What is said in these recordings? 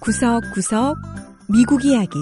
구석구석 미국 이야기.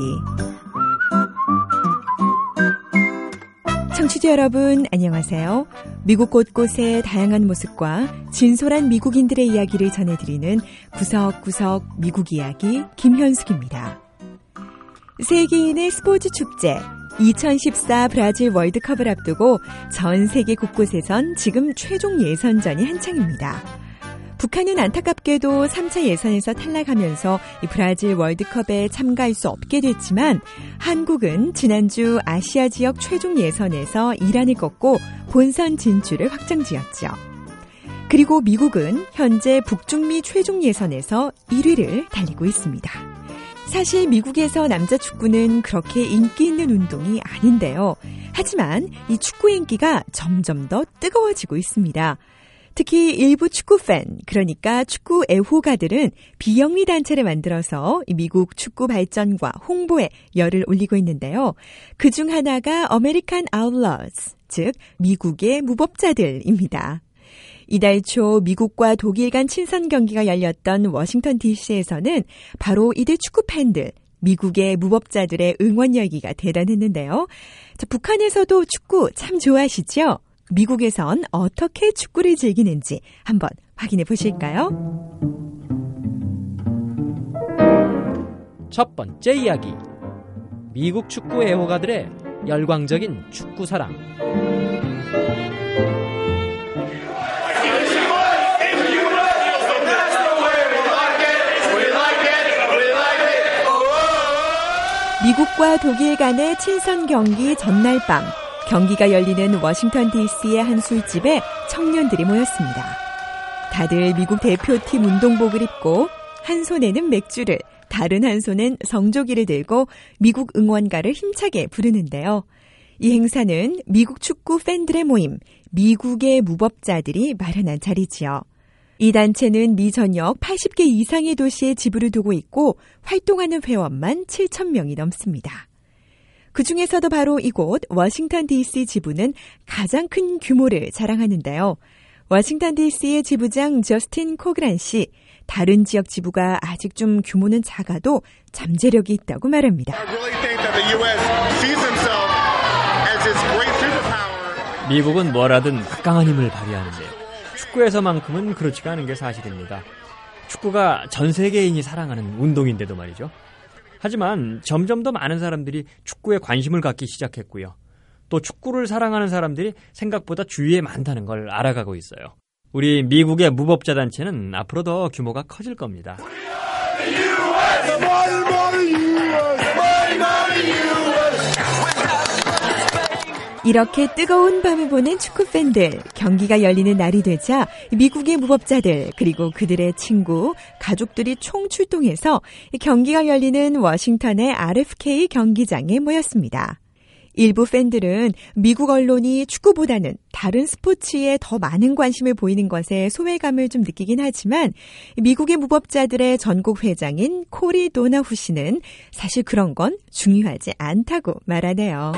청취자 여러분 안녕하세요. 미국 곳곳의 다양한 모습과 진솔한 미국인들의 이야기를 전해드리는 구석구석 미국 이야기 김현숙입니다. 세계인의 스포츠 축제 2014 브라질 월드컵을 앞두고 전 세계 곳곳에선 지금 최종 예선전이 한창입니다. 북한은 안타깝게도 3차 예선에서 탈락하면서 브라질 월드컵에 참가할 수 없게 됐지만 한국은 지난주 아시아 지역 최종 예선에서 이란을 꺾고 본선 진출을 확정지었죠. 그리고 미국은 현재 북중미 최종 예선에서 1위를 달리고 있습니다. 사실 미국에서 남자 축구는 그렇게 인기 있는 운동이 아닌데요. 하지만 이 축구 인기가 점점 더 뜨거워지고 있습니다. 특히 일부 축구 팬, 그러니까 축구 애호가들은 비영리 단체를 만들어서 미국 축구 발전과 홍보에 열을 올리고 있는데요. 그중 하나가 아메리칸 아웃러즈, 즉 미국의 무법자들입니다. 이달 초 미국과 독일 간 친선 경기가 열렸던 워싱턴 DC에서는 바로 이들 축구 팬들, 미국의 무법자들의 응원 열기가 대단했는데요. 자, 북한에서도 축구 참 좋아하시죠? 미국에선 어떻게 축구를 즐기는지 한번 확인해 보실까요? 첫 번째 이야기. 미국 축구 애호가들의 열광적인 축구 사랑. 미국과 독일 간의 친선 경기 전날 밤, 경기가 열리는 워싱턴 DC의 한 술집에 청년들이 모였습니다. 다들 미국 대표팀 운동복을 입고 한 손에는 맥주를, 다른 한 손엔 성조기를 들고 미국 응원가를 힘차게 부르는데요. 이 행사는 미국 축구 팬들의 모임, 미국의 무법자들이 마련한 자리지요. 이 단체는 미 전역 80개 이상의 도시에 지부를 두고 있고 활동하는 회원만 7,000명이 넘습니다. 그중에서도 바로 이곳 워싱턴 DC 지부는 가장 큰 규모를 자랑하는데요. 워싱턴 DC의 지부장 저스틴 코그란 씨, 다른 지역 지부가 아직 좀 규모는 작아도 잠재력이 있다고 말합니다. 미국은 뭐라든 막강한 힘을 발휘하는데요. 축구에서만큼은 그렇지가 않은 게 사실입니다. 축구가 전 세계인이 사랑하는 운동인데도 말이죠. 하지만 점점 더 많은 사람들이 축구에 관심을 갖기 시작했고요. 또 축구를 사랑하는 사람들이 생각보다 주위에 많다는 걸 알아가고 있어요. 우리 미국의 무법자 단체는 앞으로 더 규모가 커질 겁니다. 이렇게 뜨거운 밤을 보낸 축구 팬들, 경기가 열리는 날이 되자 미국의 무법자들, 그리고 그들의 친구, 가족들이 총출동해서 경기가 열리는 워싱턴의 RFK 경기장에 모였습니다. 일부 팬들은 미국 언론이 축구보다는 다른 스포츠에 더 많은 관심을 보이는 것에 소외감을 좀 느끼긴 하지만 미국의 무법자들의 전국 회장인 코리 도나후 씨는 사실 그런 건 중요하지 않다고 말하네요.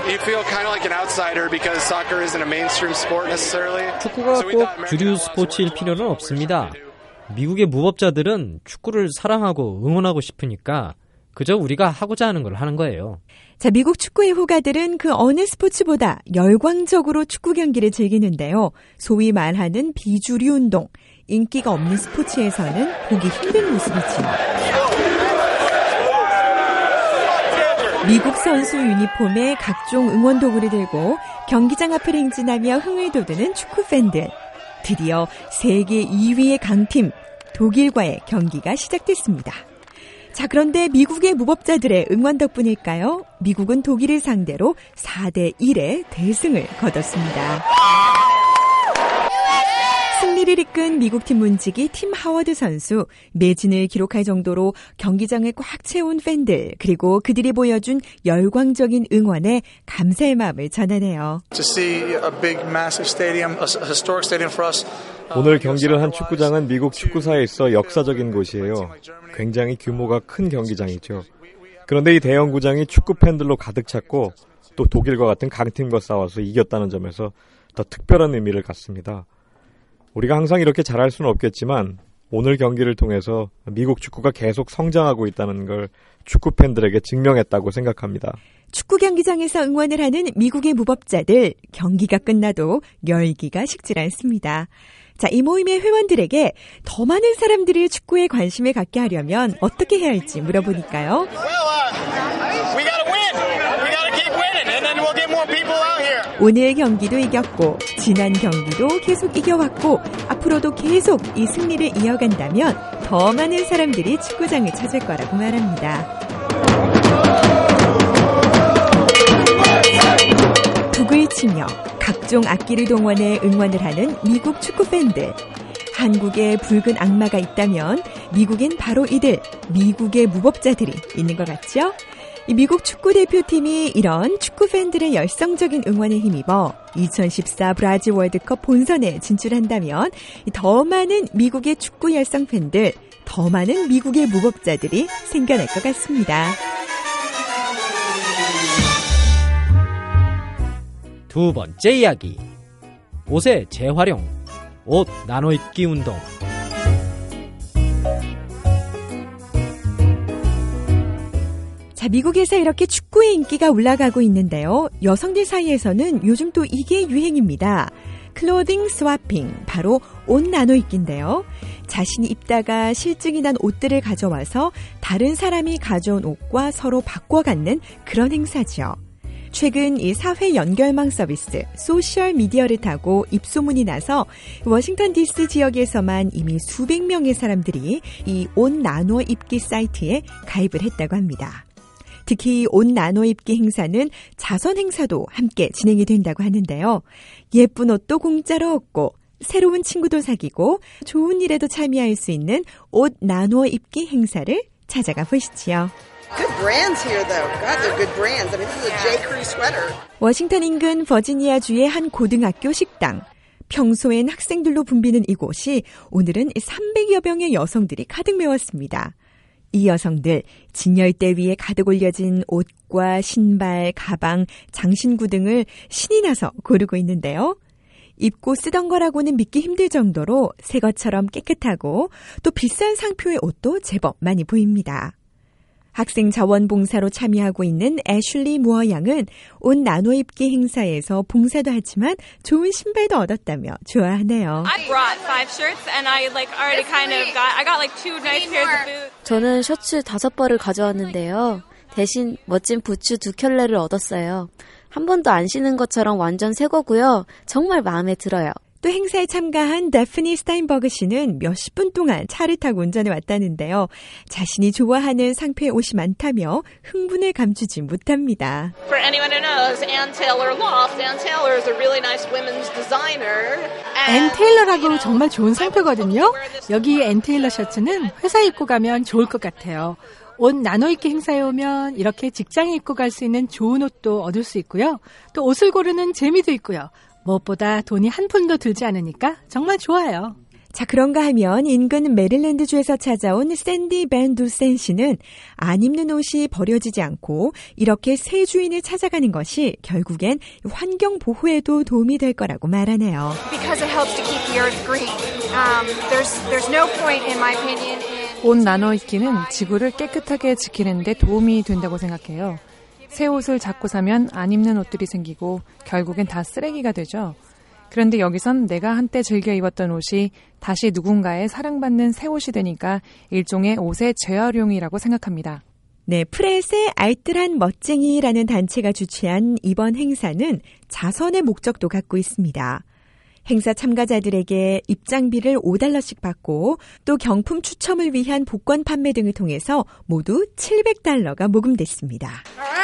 축구가 꼭 주류 스포츠일 필요는 없습니다. 미국의 무법자들은 축구를 사랑하고 응원하고 싶으니까 그저 우리가 하고자 하는 걸 하는 거예요. 자, 미국 축구 애호가들은 그 어느 스포츠보다 열광적으로 축구 경기를 즐기는데요. 소위 말하는 비주류 운동, 인기가 없는 스포츠에서는 보기 힘든 모습이지요. 미국 선수 유니폼에 각종 응원 도구를 들고 경기장 앞을 행진하며 흥을 돋우는 축구 팬들. 드디어 세계 2위의 강팀 독일과의 경기가 시작됐습니다. 자, 그런데 미국의 무법자들의 응원 덕분일까요? 미국은 독일을 상대로 4대1의 대승을 거뒀습니다. 승리를 이끈 미국팀 문지기 팀 하워드 선수, 매진을 기록할 정도로 경기장을 꽉 채운 팬들, 그리고 그들이 보여준 열광적인 응원에 감사의 마음을 전하네요. 오늘 경기를 한 축구장은 미국 축구사에 있어 역사적인 곳이에요. 굉장히 규모가 큰 경기장이죠. 그런데 이 대형구장이 축구 팬들로 가득 찼고 또 독일과 같은 강팀과 싸워서 이겼다는 점에서 더 특별한 의미를 갖습니다. 우리가 항상 이렇게 잘할 수는 없겠지만 오늘 경기를 통해서 미국 축구가 계속 성장하고 있다는 걸 축구 팬들에게 증명했다고 생각합니다. 축구 경기장에서 응원을 하는 미국의 무법자들, 경기가 끝나도 열기가 식질 않습니다. 자, 이 모임의 회원들에게 더 많은 사람들이 축구에 관심을 갖게 하려면 어떻게 해야 할지 물어보니까요. 오늘 경기도 이겼고 지난 경기도 계속 이겨왔고 앞으로도 계속 이 승리를 이어간다면 더 많은 사람들이 축구장을 찾을 거라고 말합니다. 북을 치며 각종 악기를 동원해 응원을 하는 미국 축구 팬들. 한국에 붉은 악마가 있다면 미국엔 바로 이들, 미국의 무법자들이 있는 것 같죠? 미국 축구 대표팀이 이런 축구 팬들의 열성적인 응원에 힘입어 2014 브라질 월드컵 본선에 진출한다면 더 많은 미국의 축구 열성 팬들, 더 많은 미국의 무법자들이 생겨날 것 같습니다. 두 번째 이야기. 옷의 재활용, 옷 나눠입기 운동. 자, 미국에서 이렇게 축구의 인기가 올라가고 있는데요. 여성들 사이에서는 요즘 또 이게 유행입니다. 클로딩 스와핑, 바로 옷 나눠입기인데요. 자신이 입다가 실증이 난 옷들을 가져와서 다른 사람이 가져온 옷과 서로 바꿔 갖는 그런 행사죠. 최근 이 사회 연결망 서비스 소셜 미디어를 타고 입소문이 나서 워싱턴 DC 지역에서만 이미 수백 명의 사람들이 이 옷 나눠 입기 사이트에 가입을 했다고 합니다. 특히 옷 나눠 입기 행사는 자선 행사도 함께 진행이 된다고 하는데요. 예쁜 옷도 공짜로 얻고 새로운 친구도 사귀고 좋은 일에도 참여할 수 있는 옷 나눠 입기 행사를 찾아가 보시지요. Good brands here, though. God, they're good brands. I mean, this is a J. Crew sweater. 워싱턴 인근 버지니아주의 한 고등학교 식당. 평소엔 학생들로 붐비는 이곳이 오늘은 300여 명의 여성들이 가득 메웠습니다. 이 여성들, 진열대 위에 가득 올려진 옷과 신발, 가방, 장신구 등을 신이 나서 고르고 있는데요. 입고 쓰던 거라고는 믿기 힘들 정도로 새 것처럼 깨끗하고 또 비싼 상표의 옷도 제법 많이 보입니다. 학생 자원봉사로 참여하고 있는 애슐리 무어 양은 옷 나눠 입기 행사에서 봉사도 하지만 좋은 신발도 얻었다며 좋아하네요. I brought 5 shirts and I already I got 2 nice pairs of boots. 저는 셔츠 5벌을 가져왔는데요. 대신 멋진 부츠 2켤레를 얻었어요. 한 번도 안 신은 것처럼 완전 새 거고요. 정말 마음에 들어요. 또 행사에 참가한 데프니 스타인버그 씨는 몇십 분 동안 차를 타고 운전해 왔다는데요. 자신이 좋아하는 상표의 옷이 많다며 흥분을 감추지 못합니다. For anyone who knows, Ann Taylor Loft, Ann Taylor is a really nice women's designer. 앤 테일러라고 정말 좋은 상표거든요. 여기 앤 테일러 셔츠는 회사에 입고 가면 좋을 것 같아요. 옷 나눠입기 행사에 오면 이렇게 직장에 입고 갈 수 있는 좋은 옷도 얻을 수 있고요. 또 옷을 고르는 재미도 있고요. 무엇보다 돈이 한 푼도 들지 않으니까 정말 좋아요. 자, 그런가 하면 인근 메릴랜드주에서 찾아온 샌디 벤 두센 씨는 안 입는 옷이 버려지지 않고 이렇게 새 주인을 찾아가는 것이 결국엔 환경 보호에도 도움이 될 거라고 말하네요. Because it helps to keep the earth green. There's no point in my opinion 옷 나눠 입기는 지구를 깨끗하게 지키는 데 도움이 된다고 생각해요. 새 옷을 자꾸 사면 안 입는 옷들이 생기고 결국엔 다 쓰레기가 되죠. 그런데 여기선 내가 한때 즐겨 입었던 옷이 다시 누군가의 사랑받는 새 옷이 되니까 일종의 옷의 재활용이라고 생각합니다. 네, 프렛의 알뜰한 멋쟁이라는 단체가 주최한 이번 행사는 자선의 목적도 갖고 있습니다. 행사 참가자들에게 입장비를 $5씩 받고 또 경품 추첨을 위한 복권 판매 등을 통해서 모두 $700가 모금됐습니다.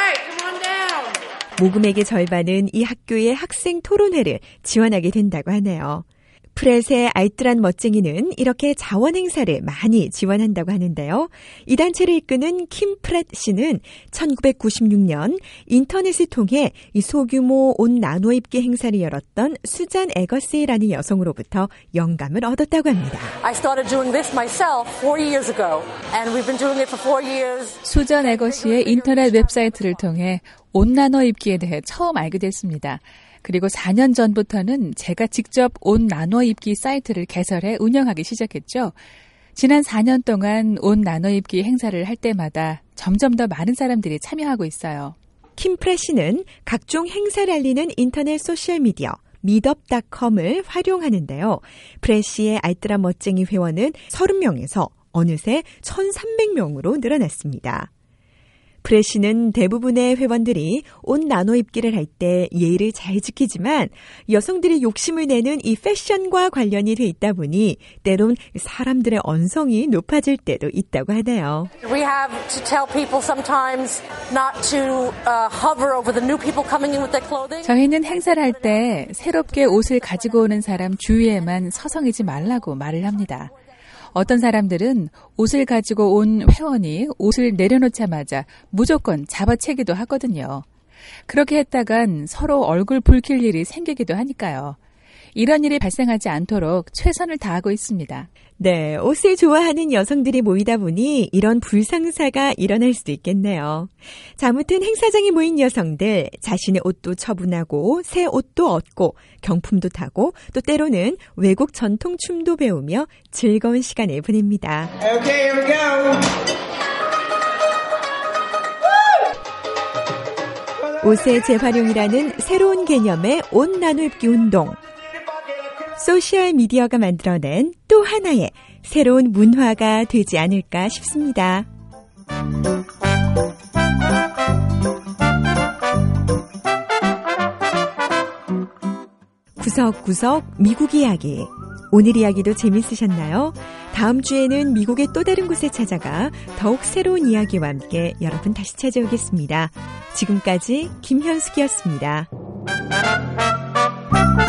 모금액의 절반은 이 학교의 학생 토론회를 지원하게 된다고 하네요. 프렛의 알뜰한 멋쟁이는 이렇게 자원 행사를 많이 지원한다고 하는데요. 이 단체를 이끄는 킴 프렛 씨는 1996년 인터넷을 통해 이 소규모 옷 나눠 입기 행사를 열었던 수잔 에거스라는 여성으로부터 영감을 얻었다고 합니다. I started doing this myself 4 years ago, and we've been doing it for 4 years. 수잔 에거스의 인터넷 웹사이트를 통해 옷 나눠 입기에 대해 처음 알게 됐습니다. 그리고 4년 전부터는 제가 직접 옷 나눠 입기 사이트를 개설해 운영하기 시작했죠. 지난 4년 동안 옷 나눠 입기 행사를 할 때마다 점점 더 많은 사람들이 참여하고 있어요. 킴프레시는 각종 행사를 알리는 인터넷 소셜미디어 meetup.com을 활용하는데요. 프레시의 알뜰한 멋쟁이 회원은 30명에서 어느새 1,300명으로 늘어났습니다. 프레시는 대부분의 회원들이 옷 나눠 입기를 할 때 예의를 잘 지키지만 여성들이 욕심을 내는 이 패션과 관련이 돼 있다 보니 때론 사람들의 언성이 높아질 때도 있다고 하네요. We have to tell people sometimes not to hover over the new people coming in with their clothing. 저희는 행사를 할 때 새롭게 옷을 가지고 오는 사람 주위에만 서성이지 말라고 말을 합니다. 어떤 사람들은 옷을 가지고 온 회원이 옷을 내려놓자마자 무조건 잡아채기도 하거든요. 그렇게 했다간 서로 얼굴 붉힐 일이 생기기도 하니까요. 이런 일이 발생하지 않도록 최선을 다하고 있습니다. 네, 옷을 좋아하는 여성들이 모이다 보니 이런 불상사가 일어날 수도 있겠네요. 자, 아무튼 행사장에 모인 여성들, 자신의 옷도 처분하고 새 옷도 얻고 경품도 타고 또 때로는 외국 전통춤도 배우며 즐거운 시간을 보냅니다. Okay, here we go. 옷의 재활용이라는 새로운 개념의 옷 나눠 입기 운동. 소셜미디어가 만들어낸 또 하나의 새로운 문화가 되지 않을까 싶습니다. 구석구석 미국 이야기. 오늘 이야기도 재밌으셨나요? 다음 주에는 미국의 또 다른 곳에 찾아가 더욱 새로운 이야기와 함께 여러분 다시 찾아오겠습니다. 지금까지 김현숙이었습니다.